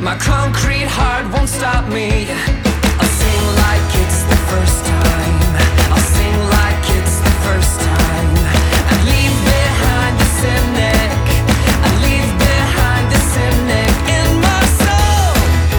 My concrete heart won't stop me. I'll sing like it's the first time. I'll sing like it's the first time. I leave behind the cynic. I leave behind the cynic in my soul.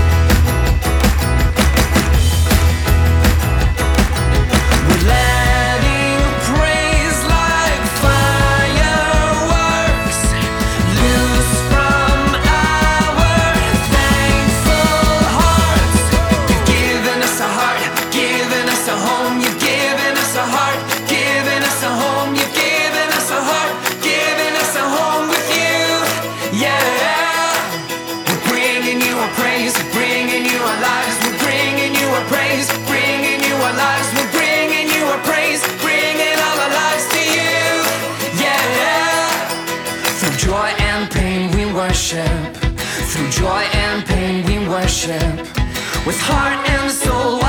We're letting praise like fireworks loose from our thankful hearts. You've given us a heart, given us a home. You've given us a heart, given us a home. You've given us a heart, given us a home with you. Yeah, we're bringing you our praise, we're bringing you our lives, we're bringing you our praise, bringing you our lives, we're bringing you our praise, bringing all our lives to you. Yeah, through joy and pain we worship. Through joy and pain we worship. With heart and soul